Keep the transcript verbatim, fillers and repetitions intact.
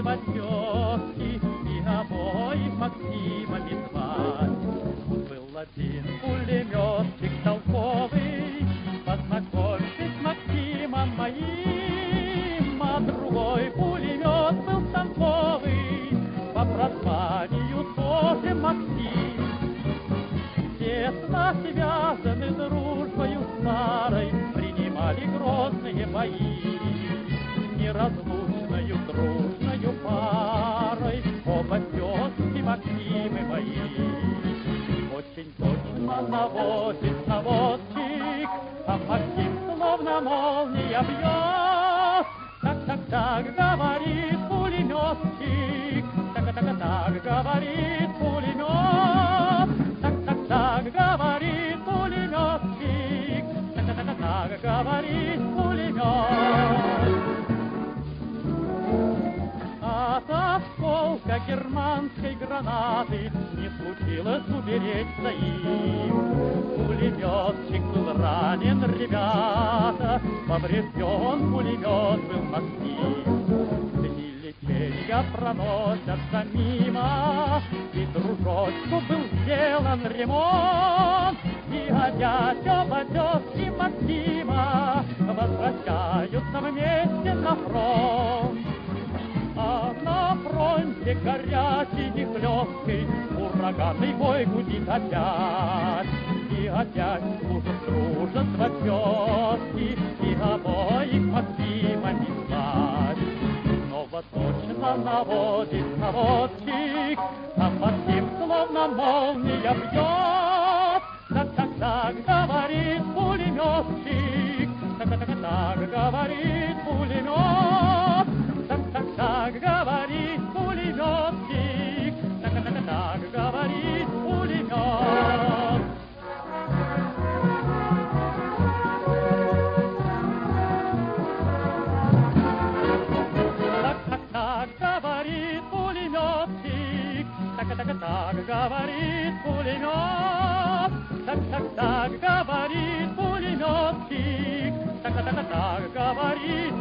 два тезки, и обоих Максимами звать. Был один пулеметчик толковый, познакомься с Максимом моим, а другой пулемет был станковый, по прозванию тоже Максим. Тесно связаны дружбою старой, принимали грозные бои. Неразлучною дружною парой оба тезки Максимы мои. Очень точно наводит наводчик, а Максим словно молния бьет. Так-так-так говорит пулеметчик, так-так-так говорит пулемет. Так-так-так говорит пулеметчик, так-так-так говорит пулемет. От осколка германской гранаты не случилось уберечься им. Пулеметчик был ранен, ребята, поврежден пулемет был Максим. Дни лечения проносятся мимо, и дружочку был сделан ремонт. И опять оба тезки Максима возвращаются вместе на фронт. А на фронте горячий и хлесткий ураганный бой гудит опять. И опять служат дружество тезки, и обоих Максимами звать. Снова точно наводит наводчик, а Максим словно молния бьет. Так-так-так говорит пулеметчик, так-так-так говорит пулемет. Так-так-так говорит пулеметчик, так-так-так говорит пулемет. Так-так-так говорит пулеметчик, так-так-так говорит пулемет. Так-так-так говорит пулеметчик, так-так-так говорит